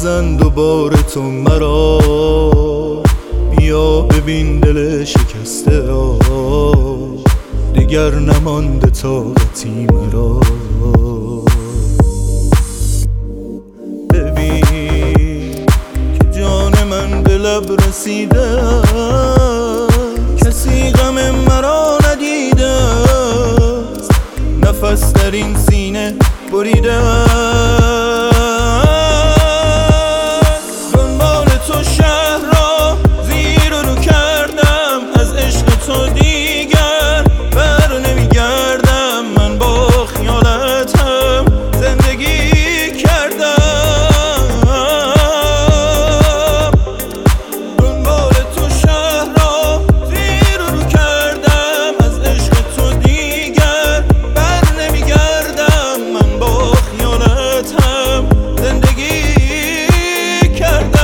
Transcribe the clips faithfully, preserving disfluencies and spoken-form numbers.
بزن دوباره تو مرا، بیا ببین دل شکسته را، دیگر نمانده طاقتی مرا. ببین که جان من به لب رسیده، کسی غم مرا ندیده، نفس در این سینه بریده. دنبال تو شهر را زیر و رو کردم، از عشق تو دیگر بر نمیگردم. من با خیالتم زندگی کردم، دنبال تو شهر را زیر و رو کردم، از عشق تو دیگر بر نمیگردم. من با خیالتم زندگی کردم.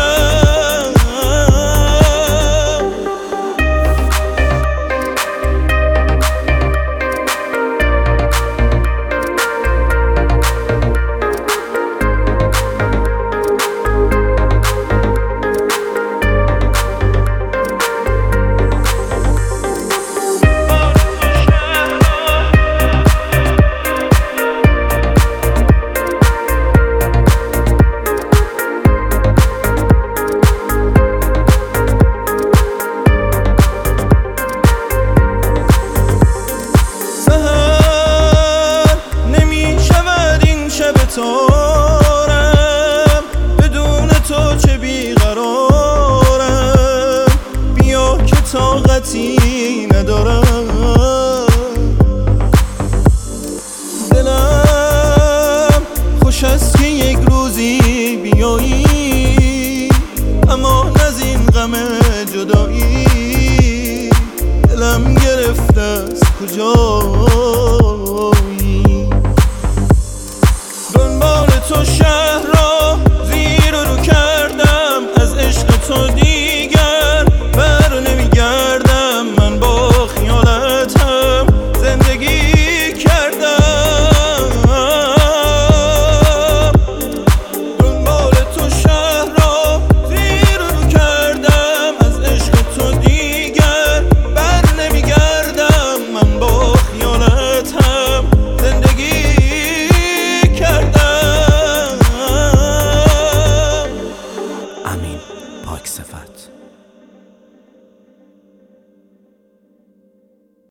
نمی شود این شب تو